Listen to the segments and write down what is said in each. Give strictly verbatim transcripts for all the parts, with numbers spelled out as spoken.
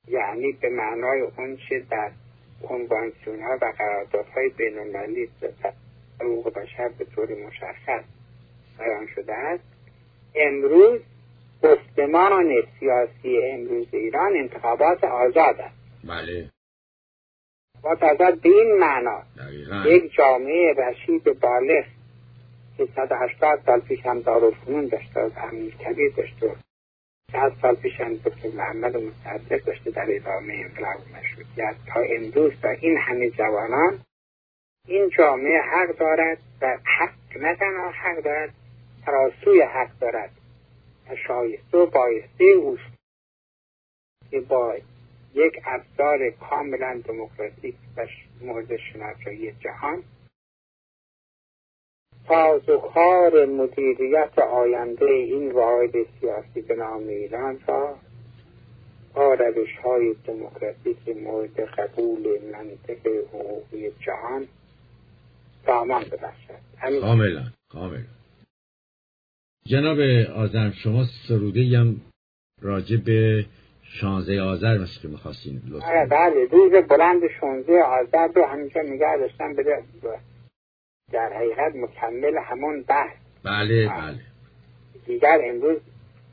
یعنی به معنای اون چه در کنوانسیون ها و قراردادهای بین المللی حقوق بشر به طور مشخص بیان شده است، امروز گفتمان سیاسی امروز ایران انتخابات آزاد است. بله. انتخابات آزاد به این معنا یک جامعه رشید بالغ که صد و هشتاد سال پیش هم دارالفنون داشته و امیرکبیر داشته و چند سال پیش هم دکتر محمد مصدق داشته در ادامه انقلاب مشروطیت تا امروز تا این همه جوانان، این جامعه حق دارد و حق نه تنها حق دارد، تراسوی حق دارد و شایسته و بایسته اوست که با یک ابزار کاملا دموکراتیک و مورد شناسایی جهان سازوکار مدیریت آینده این واحد سیاسی به نام ایران را با روش‌های دموکراتیک مورد قبول منطق حقوقی جهان سامان ببخشد. کاملا کاملا. جناب آذر، شما سروده هم راجع به شانزده آذر مثل که می‌خواستین لطفاً. بله، روز بلند شانزده آذر رو همیشه نگه داشتم بده در حقیقت مکمل همون بحث. بله بله. دیگر امروز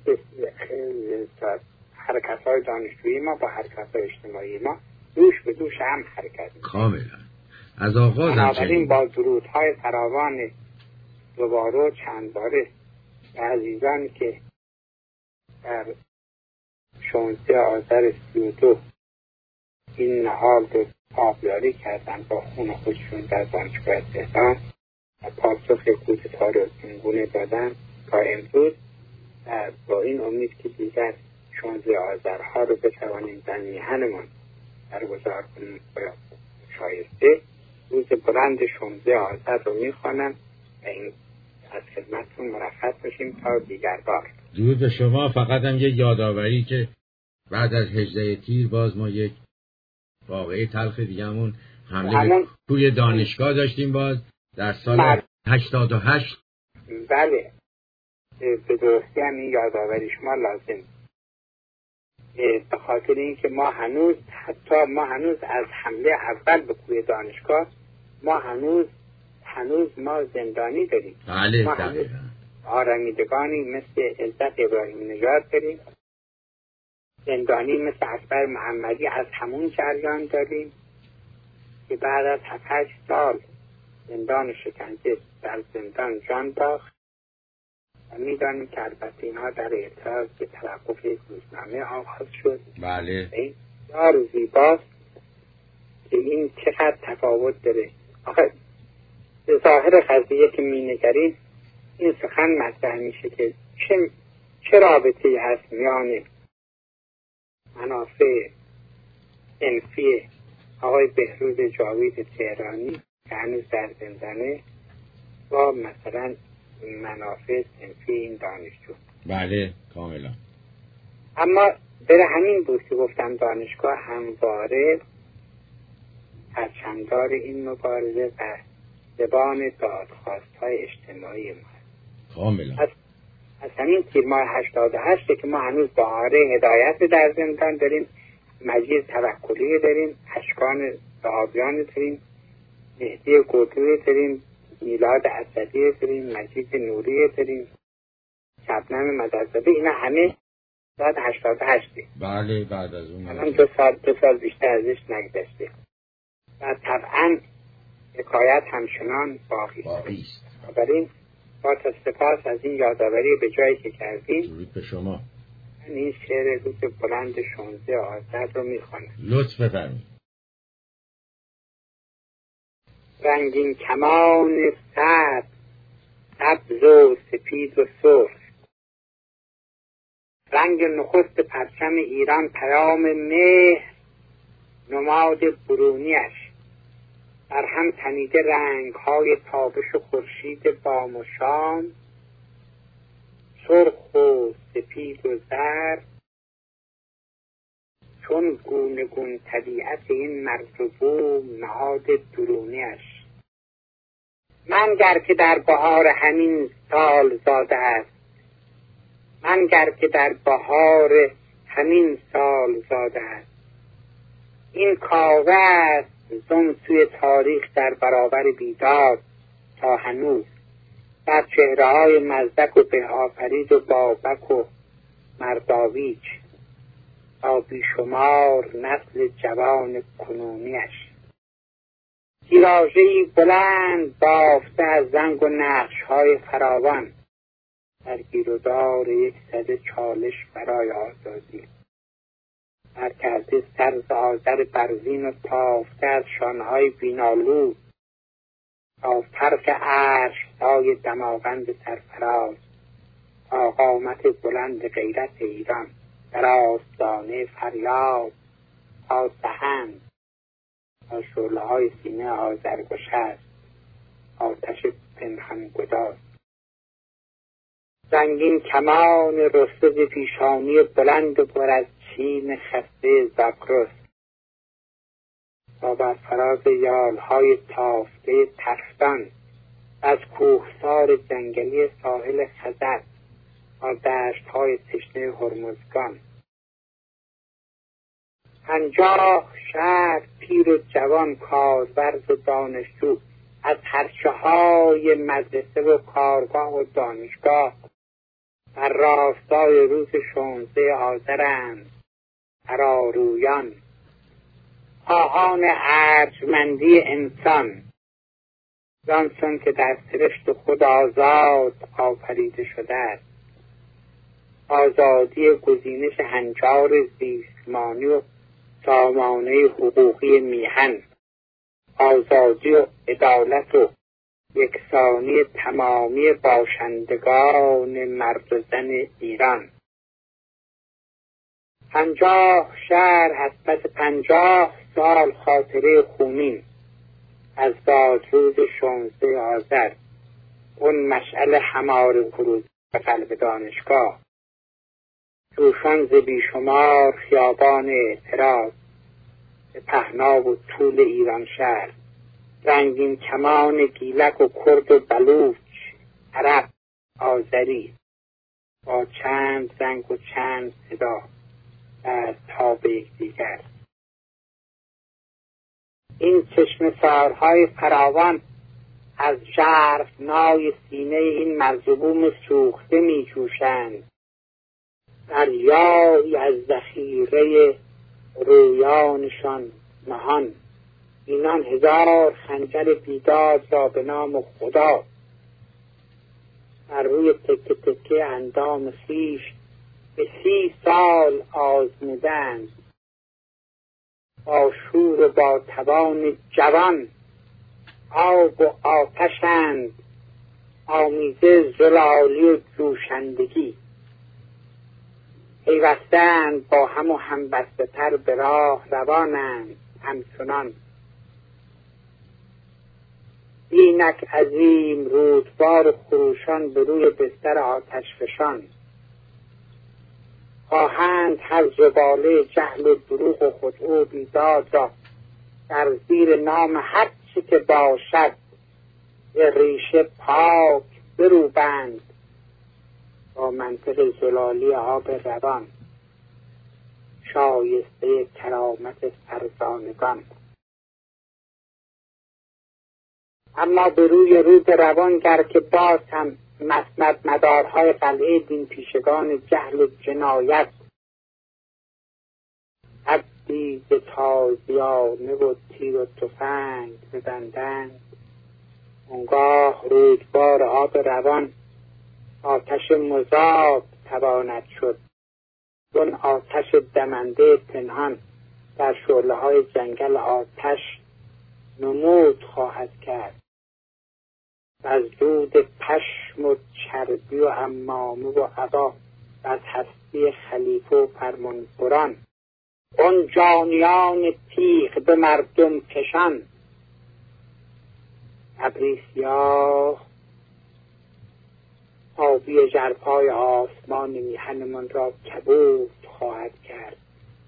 حرکت‌های دانشجویی ما با حرکت‌های اجتماعی ما دوش به دوش هم حرکت می‌کنیم. کاملا. از آغاز بنابراین با درودهای فراوان دوباره و چند باره به عزیزانی که در شانزده آذر سی و دو این نهال رو آبیاری کردن با خون خودشون در دانشگاه تهران و پاسخ کودتا رو اینگونه دادن تا امروز، با این امید که دیگر شانزده آذرها رو بتوانیم در میهنمان برگزار کنیم شایسته، روز بلند شانزده آذر رو میخوانم و این از خدمتتون مرخص بشیم تا دیگر بار. درود به شما. فقط هم یک یادآوری که بعد از هجده تیر باز ما یک واقعه تلخ دیگه‌مون حمله همون... به کوی دانشگاه داشتیم باز در سال بله. هشتاد و هشت. بله، به درستی هم این یادآوری شما لازم، به خاطر اینکه ما هنوز حتی ما هنوز از حمله اول به کوی دانشگاه ما هنوز هنوز ما زندانی داریم. بله ما بله. آرمیدگانی مثل عزت ابراهیم نژاد داریم، زندانی مثل اکبر محمدی از همون جریان داریم که بعد از هفت هشت سال زندان شکنجه در زندان جان باخت و میدانیم که البته اینها در اعتراض به توقف یک روزنامه آغاز شد. بله. این بسیار زیباست که این چقدر تفاوت داره. آخه به ظاهر قضیه که مینگریم این سخن مطرح میشه که چه, چه رابطه‌ای هست میان منافع صنفی آقای بهروز جاوید تهرانی که هنوز در زندانه با مثلا منافع صنفی این دانشجو. بله کاملا. اما برای همین بود که گفتم دانشگاه همواره پرچمدار این مبارزه و زبان دادخواست‌های اجتماعی ما. کاملا. از, از همین تیر ماه هشتاد و هشت که ما هنوز بهاره هدایت در زندان داریم، مجید توکلی داریم، اشکان صحابیان داریم، مهدی گودوی داریم، میلاد اسدی داریم، مجید نوری داریم، شبنم مدرزاده، اینا همه بعد هشتاد و هشت. بله بعد از اون من دو سال دو سال بیشتر ازش نگذشته و طبعا حکایت همچنان باقی است. بنابراین با تا سپاس از این یادآوری به جایی که کردیم. درود به شما. من این شعر روز بلند شانزده آذر رو میخوانم. لطف بفرمایید. رنگین کمان سبز، سبز و سپید و سرخ، رنگ نخست پرچم ایران، پیام مهر نماد برونیش، بر هم تنیده رنگ های تابش و خورشید بام و شام، سرخ و سپید و زرد، چون گونه گون طبیعت این مرز و بوم نهاد درونیش. من گر که در بهار همین سال زاده است، من گر که در بهار همین سال زاده است، این کاوه است زم سوی تاریخ در برابر بیداد تا هنوز بر چهره‌های مزدک و بهآفرید و بابک و مرداویچ تا بیشمار نسل جوان کنونیش تیراژه‌ای بلند بافته از زنگ و نقش‌های فراوان در گیرودار یک سده چالش برای آزادی هر کرده سرز آذر برزین و تافته از شانه‌های بینالود تا فرق عرش های دماغند سرفراز تا قامت بلند غیرت ایران در آستانه فریاد تا دهند تا شعله‌های سینه آذرگشست آتش پنهان گداز رنگین کمان رسته ز پیشانی بلند و پر از چین خسته زاگرس تا بر فراز یالهای تافته ترختان از کوهسار جنگلی ساحل خزر تا دشت‌های تشنه هرمزگان پنجاه شهر پیر و جوان کارورز و دانشجو از حرچه‌های مدرسه و کارگاه و دانشگاه در راستای روز شانزده آذرند ترارویان خواهان ارجمندی انسان زانسان که در سرشت خود آزاد آفریده شده است آزادی گزینش هنجار زیستمانی و سامانه حقوقی میهن آزادی و عدالت و یکسانی تمامی باشندگان مرد و زن ایران پنجاه شهر از پس پنجاه سال خاطره خونین از بادروز شانزده آذر اون مشعل حمار فروز به قلب دانشگاه جوشان ز بیشمار خیابان اعتراض به پهنا و طول ایران شهر رنگین کمان گیلک و کرد و بلوچ عرب آذری با چند رنگ و چند صدا در تاب یکدیگر این چشم سارهای فراوان از ژرفنای سینه این مرزبون سوخته می جوشند دریایی از ذخیره رویانشان نهان اینان هزار خنجر بیداد را به نام خدا بر روی تکه تکه اندام خویش به سی سال آزمودند با شور و با توان جوان آب و آتشند آمیزه زلالی و جوشندگی پیوستند با هم و همبسته تر به راه روانند همچنان اینک عظیم رودبار و خروشان به روی بستر آتش فشان خواهند هر زباله جهل و دروغ و خدعه و بیداد را در زیر نام هر چی که باشد به ریشه پاک بروبند با منطق زلالی آب روان شایسته کرامت فرزانگان اما به روی رود روان گر که باز هم مسند مدارهای قلعه دین پیشگان جهل و جنایت عبدی به تازیانه و تیر و تفنگ ببندند اونگاه رودبار آب روان آتش مذاب تواند شد چون آتش دمنده پنهان در شعله‌های جنگل آتش نمود خواهد کرد از دود پشم و چربی و عمامه و عبا از هستی خلیفه و فرمانبران اون جانیان تیغ به مردم کشان ابری سیاه آبی ژرفای آسمان میهنمان را کبود خواهد کرد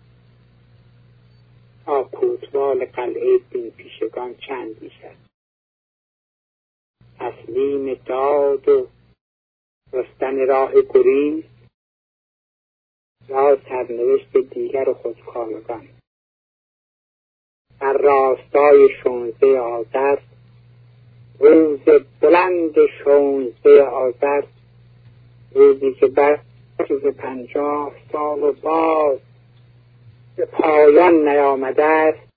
تا کوتوال قلعه دین پیشگان چند میشد تسلیم داد و رستن راه گریز یا سرنوشت دیگر خودکامگان در راستای شانزده آذر، روز بلند شانزده آذر، روزی که بعد از پنجاه سال و باز به پایان نیامده است،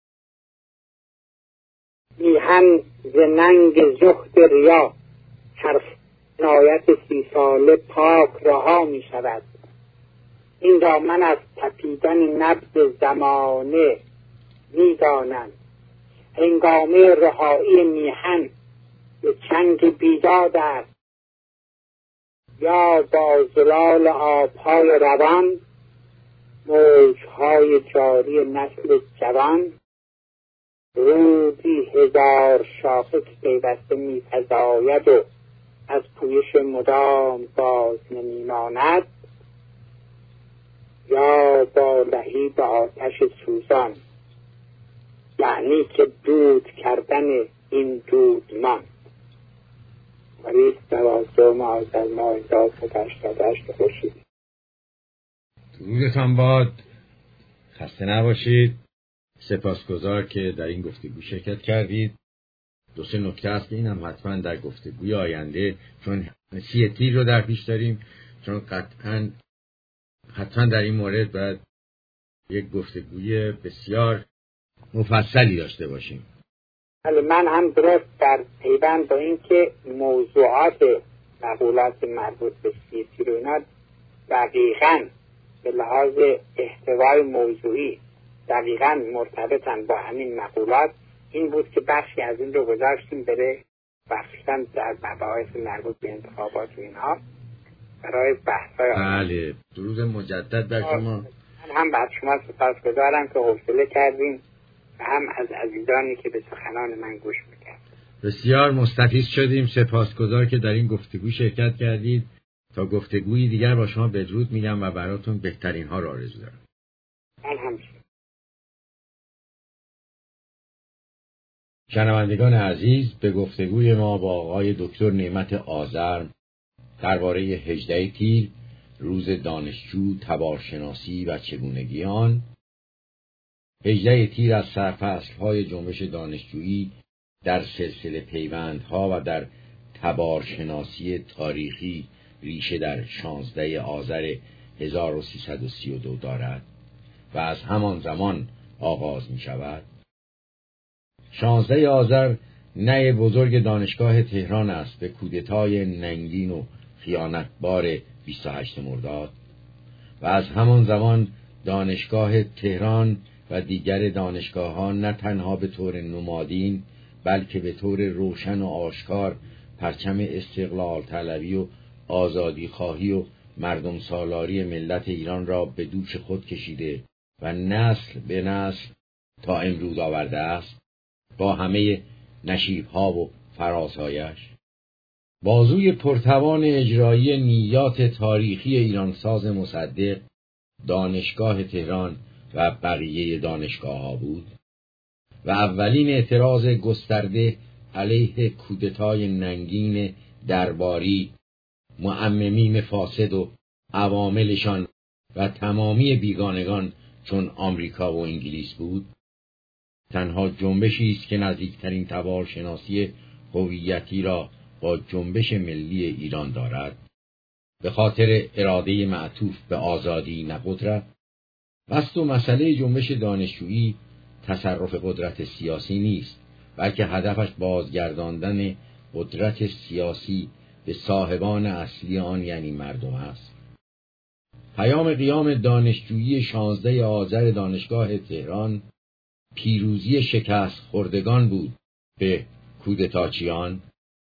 میهن ز ننگ زهد ریا هر نایت سی ساله پاک رها می شود. این را من از تپیدن نبض زمانه می دانم. هنگامه رهایی میهن به چنگ بیداد است، یا با زلال آبهای روان موجهای جاری نسل جوان، رودی هزار شاخه که پیوسته می فزاید و از پویش مدام باز نمی ماند، یا با لهیب آتش سوزان، یعنی که دود کردن این دودمان. مریض دوازدهم آذر ماه هزار و سیصد و هشتاد و هشت خورشیدی. درودتان باد، خسته نباشید. سپاسگزار که در این گفتگو شرکت کردید. دو سه نکته است که این هم حتما در گفتگوی آینده، چون سی تیر رو در پیش داریم، چون قطعا حتما در این مورد باید یک گفتگوی بسیار مفصلی داشته باشیم. ولی من هم درست در پیوند با این که موضوعات مقولات مربوط به سی تیر و اینا دقیقاً به لحاظ احتوای موضوعی دقیقاً مرتبطن با همین مقولات، این بود که بخشی از این رو گذاشتیم بره بخشتن در مباحث مربوط به انتخابات و اینها برای بحث‌های بله، درود مجدد در شما. من هم بعد شما سپاسگزارم که حوصله کردین و هم از عزیزانی که به سخنان من گوش میکرد. بسیار مستفیض شدیم. سپاسگزار که در این گفتگو شرکت کردید. تا گفتگویی دیگر با شما بدرود میگم و براتون بهترین ها را آرزو دارم. من هم شنوندگان عزیز، به گفتگوی ما با آقای دکتر نعمت آذر درباره هجده تیر، روز دانشجو، تبارشناسی و چگونگی آن. هجده تیر از سرفصل‌های جنبش دانشجویی در سلسله پیوندها و در تبارشناسی تاریخی ریشه در شانزده آذر هزار و سیصد و سی و دو دارد و از همان زمان آغاز می شود. شانزده آذر نی بزرگ دانشگاه تهران است به کودتای ننگین و خیانتبار بیست و هشتم مرداد و از همان زمان دانشگاه تهران و دیگر دانشگاه‌ها نه تنها به طور نمادین بلکه به طور روشن و آشکار پرچم استقلال طلبی و آزادی خواهی و مردم سالاری ملت ایران را به دوش خود کشیده و نسل به نسل تا امروز آورده است، با همه نشیب‌ها و فرازهایش. بازوی پرتوان اجرایی نیات تاریخی ایرانساز مصدق دانشگاه تهران و بقیه دانشگاه‌ها بود و اولین اعتراض گسترده علیه کودتای ننگین درباری، معممین فاسد و عواملشان و تمامی بیگانگان چون آمریکا و انگلیس بود. تنها جنبشی است که نزدیکترین تبارشناسی هویتی را با جنبش ملی ایران دارد، به خاطر اراده معطوف به آزادی نه قدرت. بست و مسئله جنبش دانشجویی تصرف قدرت سیاسی نیست، بلکه هدفش بازگرداندن قدرت سیاسی به صاحبان اصلی آن، یعنی مردم است. پیام قیام دانشجویی شانزده آذر دانشگاه تهران پیروزی شکست خوردگان بود به کودتاچیان.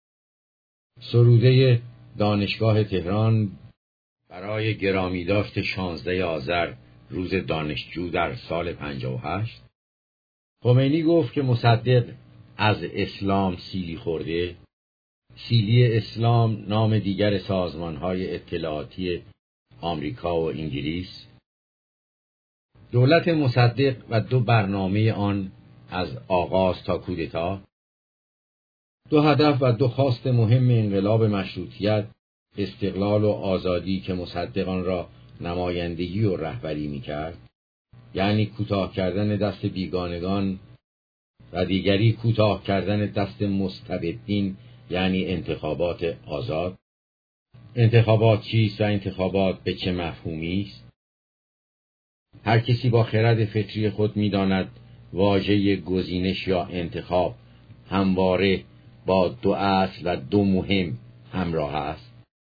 سروده دانشگاه تهران برای گرامی داشت شانزده آذر روز دانشجو در سال پنجاه و هشت. خمینی گفت که مصدق از اسلام سیلی خورده. سیلی اسلام نام دیگر سازمان‌های اطلاعاتی آمریکا و انگلیس. دولت مصدق و دو برنامه آن از آغاز تا کودتا، دو هدف و دو خواست مهم انقلاب مشروطیت، استقلال و آزادی که مصدقان را نمایندگی و رهبری می‌کرد، یعنی کوتاه کردن دست بیگانگان و دیگری کوتاه کردن دست مستبدین، یعنی انتخابات آزاد. انتخابات چیست و انتخابات به چه مفهومی است؟ هر کسی با خرد فطری خود می‌داند واژه گزینش یا انتخاب همواره با دو اصل و دو مهم همراه است.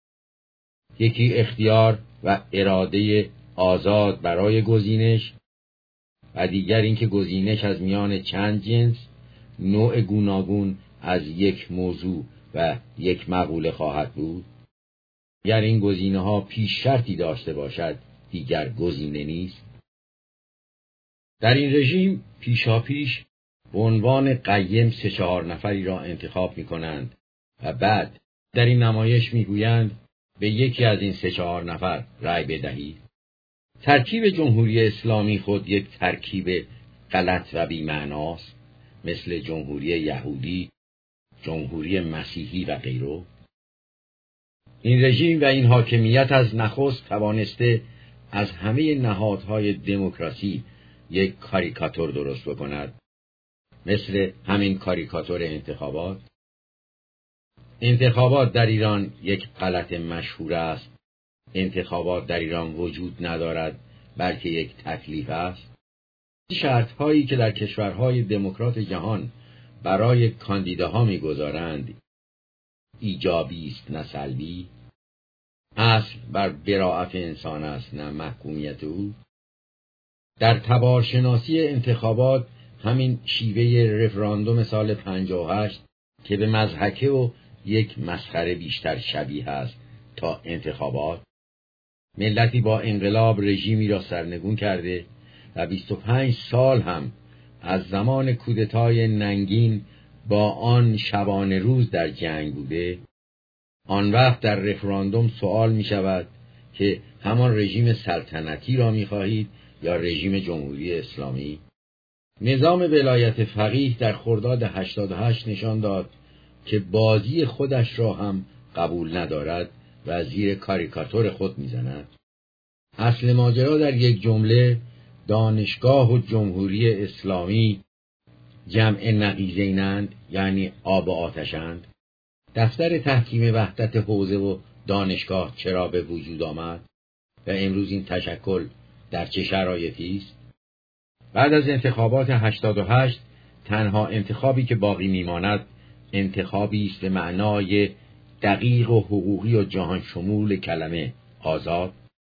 یکی اختیار و اراده آزاد برای گزینش و دیگر اینکه گزینش از میان چند جنس، نوع گوناگون از یک موضوع و یک مقوله خواهد بود. اگر این گزینه ها پیش شرطی داشته باشد دیگر گزینه نیست. در این رژیم پیشا پیش به عنوان قیم سه چهار نفری را انتخاب می کنند و بعد در این نمایش می گویند به یکی از این سه چهار نفر رأی بدهید. ترکیب جمهوری اسلامی خود یک ترکیب غلط و بی‌معناست، مثل جمهوری یهودی، جمهوری مسیحی و غیره. این رژیم و این حاکمیت از نخست توانسته از همه نهادهای دموکراسی یک کاریکاتور درست بکند، مثل همین کاریکاتور انتخابات. انتخابات در ایران یک غلط مشهور است. انتخابات در ایران وجود ندارد، بلکه یک تکلیف است. شرط‌هایی که در کشورهای دموکرات جهان برای کاندیداها می‌گذارند ایجابی است نه سلبی. اصل بر براءت انسان است نه محکومیت او. در تبارشناسی انتخابات همین شیوه رفراندوم سال پنجاه و هشت که به مضحکه و یک مسخره بیشتر شبیه است تا انتخابات. ملتی با انقلاب رژیمی را سرنگون کرده و بیست و پنج سال هم از زمان کودتای ننگین با آن شبانه روز در جنگ بوده. آن وقت در رفراندوم سوال می شود که همان رژیم سلطنتی را می خواهید یا رژیم جمهوری اسلامی؟ نظام ولایت فقیه در خرداد هشتاد و هشت نشان داد که بازی خودش را هم قبول ندارد و زیر کاریکاتور خود میزند. اصل ماجرا در یک جمله دانشگاه و جمهوری اسلامی جمع نقیضینند، یعنی آب و آتشند. دفتر تحکیم وحدت حوزه و دانشگاه چرا به وجود آمد و امروز این تشکل در چه شرایطی است؟ بعد از انتخابات هشتاد و هشت تنها انتخابی که باقی میماند انتخابی است به معنای دقیق و حقوقی و جهان شمول کلمه آزاد.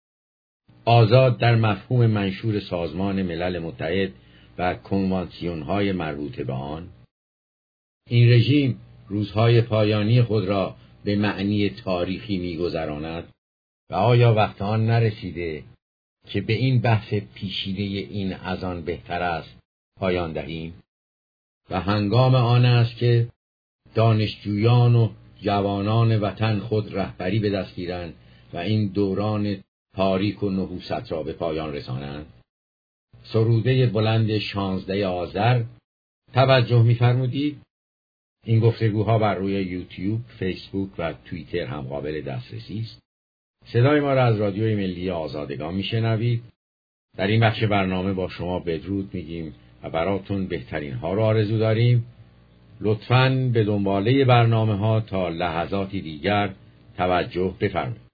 آزاد در مفهوم منشور سازمان ملل متحد و کنوانسیون‌های مربوط به آن. این رژیم روزهای پایانی خود را به معنی تاریخی می‌گذراند و آیا وقت آن نرسیده که به این بحث پیچیده این از آن بهتر است پایان دهیم و هنگام آن است که دانشجویان و جوانان وطن خود رهبری به دست گیرند و این دوران تاریک و نحوست را به پایان رسانند. سروده بلند شانزده آذر. توجه می‌فرمودید؟ این گفتگوها بر روی یوتیوب، فیسبوک و توییتر هم قابل دسترسی است. صدای ما را از رادیوی ملی آزادگان میشنوید. در این بخش برنامه با شما بدرود میگیم و براتون بهترین ها را آرزو داریم. لطفاً به دنباله برنامه ها تا لحظاتی دیگر توجه بفرمایید.